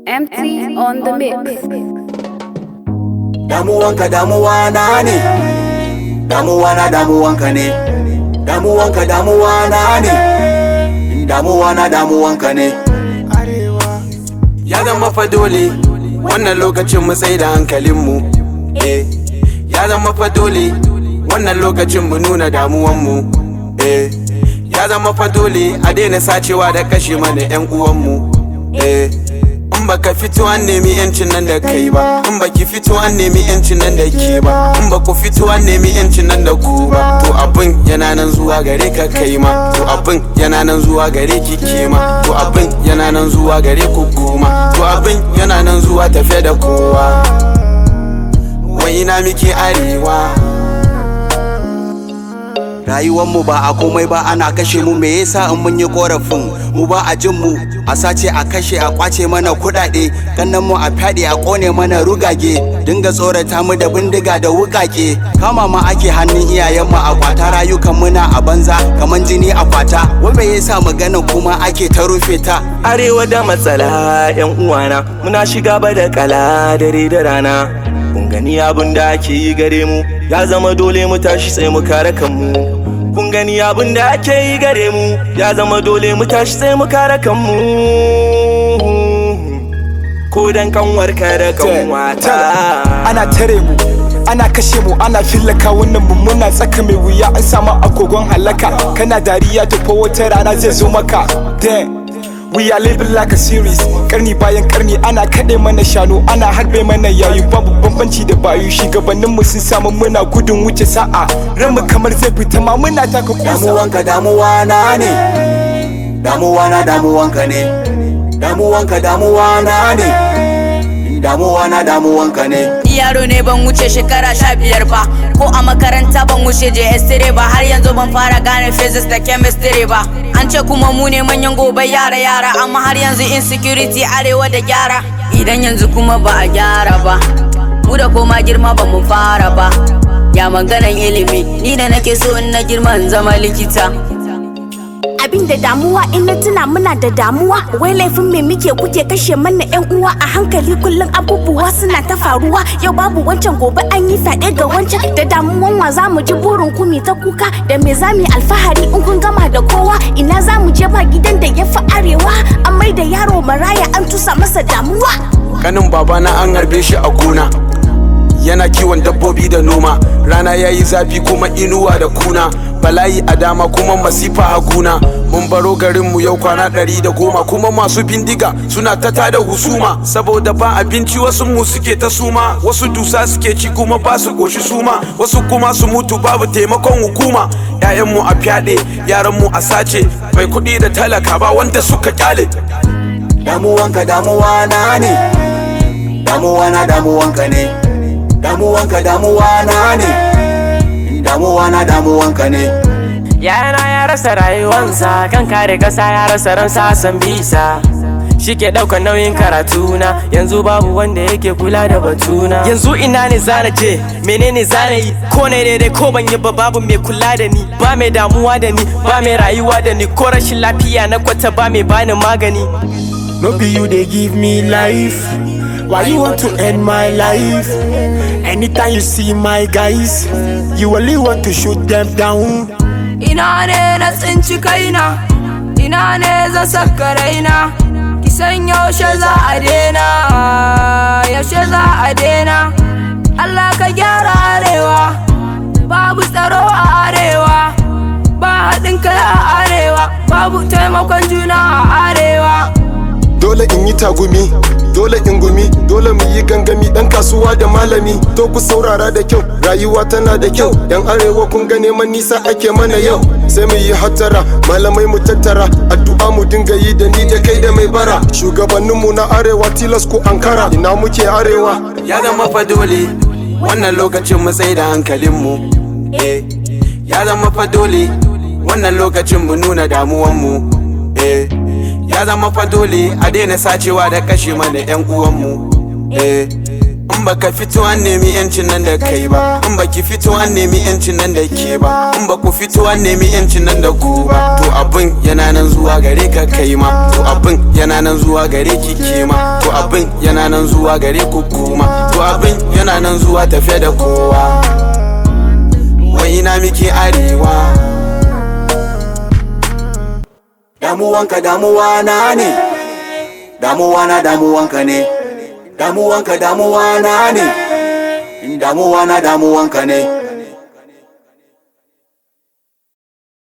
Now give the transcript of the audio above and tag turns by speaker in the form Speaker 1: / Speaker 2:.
Speaker 1: Empty on the mix.
Speaker 2: Damuwanka damuwa na ne, damuwa na damuwanka ne, damuwanka damuwa na ne, damuwa na damuwanka ne. Ya zama fa dole wannan lokacin mu tsai da hankalinmu, ya zama fa dole wannan lokacin mu nuna damuwanmu, ya zama fa dole a daina sacewa da kashe mana 'yan uwanmu. In baka fito an nemi yancin nan da kai ba, in baki fito an nemi yancin nan da ke ba, in baku fito an nemi yancin nan da ku ba, to abin yana nan zuwa gare ka kai ma, to abin yana nan zuwa gare ki ke ma, to abin yana nan zuwa gare ku kuma, to abin yana nan zuwa tafe da kowa. Wai ina miki arewa, rayuwanmu ba a komai ba, ana kashe mu. Me yasa in mun yi korafin mu ba a jin mu? A sace a kashe a kwace mana kudade, kannan mu a fyaɗe a kone mana rugage, dinga tsorata mu da bindiga da wukake, kama ma ake hannun iyayenmu a kwata, rayukan muna a banza kaman jini a kwata. Wai me yasa magana kuma ake ta rufe ta?
Speaker 3: Arewa da matsala 'yan uwana, muna shiga ba da kala dare da rana. Kun gani abin da ake yi gare mu, ya zama dole mu tashi sai mu kare kanmu. Kun gani abin da ake yi gare mu, ya zama dole mu tashi sai mu kare kanmu. Ko dan kanwarka da kanwata,
Speaker 4: ana tare mu, ana kashe mu, ana fillaka wannan mummuna tsaka mai wuya, an samu agogon halaka. Kana dariya to fa wata rana zai zo maka. We are living like a series, karni bayan karni ana kaɗe mana shanu, ana harbe mana yayu, babu bambanci da bayu. Shugabanninmu sun samu muna gudun wuce sa'a, ranmu kamar zai fita ma muna taka kusa.
Speaker 2: Damuwanka damuwa na ne, damuwa na damuwanka ne, damuwanka damuwa na ne, damuwa na damuwanka ne.
Speaker 5: Yaro ne ban wuce shekara 15 ba, ko a makaranta ban wuce JS3 ba, har yanzu ban fara gane physics da chemistry ba. An ce kuma mu ne manyan gobe yara, amma har yanzu insecurity arewa da gyara. Idan yanzu kuma ba a gyara ba, mu da koma girma ba mu fara ba. Ya maganan ilimi, ni da nake so in na girma in zama likita.
Speaker 6: Abin da damuwa in na tuna muna da damuwa, wai laifin me muke kuke kashe mana 'yan uwa a hankali, kullum abubuwa suna ta faruwa. Yau babu wancan gobe an yi fyaɗe ga wancan, da damuwan wa za mu ji burin ku ta kuka, da me za mu yi alfahari in kun gama da kowa? Ina za mu je ba gidan da ya fi arewa, an mai da yaro maraya an tusa masa damuwa.
Speaker 2: Kanin babana an harbe shi a gona, yana kiwon dabbobi da noma, rana yayi zafi kuma inuwa da kuna, bala'i a dama kuma masifa a guna. Mun baro garinmu yau kwana 110, kuma masu bindiga suna ta tada husuma, saboda ba abinci wasu mu suke ta suma, wasu dusa suke ci kuma ba su goshi suma, wasu kuma su mutu babu taimakon hukuma. 'Ya'yanmu a fyaɗe, yaranmu a sace, mai kuɗi da talaka ba wanda suka kyale. Damuwanka damuwa na ne, damuwa na damuwanka ne, damuwanka damuwa na ne, damuwa na damuwanka ne.
Speaker 7: Yana ya rasa rayuwansa, kan kare kasa ya rasa ransa san bisa. Shi ke ɗaukar nauyin karatuna, yanzu babu wanda yake kula da batuna. Yanzu ina ne zana je, menene zana yi? Ko ne daidai ko ban yi ba, babu mai kula da ni, ba mai damuwa da ni, ba mai rayuwa da ni, ko rashin lafiya na kwata ba mai bani magani.
Speaker 4: No be you they give me life, why you want to end my life? Anytime you see my guys, you only want to shoot them down.
Speaker 5: Ina ne na tsinci kaina, ina ne zan saka raina, kisan yaushe za a dena, yaushe za a dena. Allah ka gyara arewa, babu tsaro a arewa, ba haɗin kai a arewa, babu taimakon juna a arewa.
Speaker 4: Dole in yi tagumi, dole in gumi, dole mu yi gangami, dan kasuwa da malami. To ku saurara da kyau, rayuwa tana da kyau, yan arewa kun ga neman nisa ake mana yau. Sai mu yi hattara, malamai mu tattara, addu'a mu dinga yi da ni da kai da mai bara. Shugabanninmu na arewa tilas ku ankara, ina muke arewa?
Speaker 2: Ya zama fa dole wannan lokacin mu tsai da hankalinmu, ya zama fa dole wannan lokacin mu nuna damuwanmu, ya zama fa dole a daina sacewa da kashe mana 'yan uwanmu. In baka fito an nemi yancin nan da kai ba, in baki fito an nemi yancin nan da ke ba, in baku fito an nemi yancin nan da ku ba, to abin yana nan zuwa gare ka kai ma, to abin yana yana nan zuwa gare ki kima, to abin yana nan zuwa gare ku kuma, to abin yana nan zuwa tafe da kowa. Wai ina miki arewa, damuwanka damuwa na ne, damuwa na damuwanka ne, damuwanka damuwa na ne, damuwa na damuwanka ne.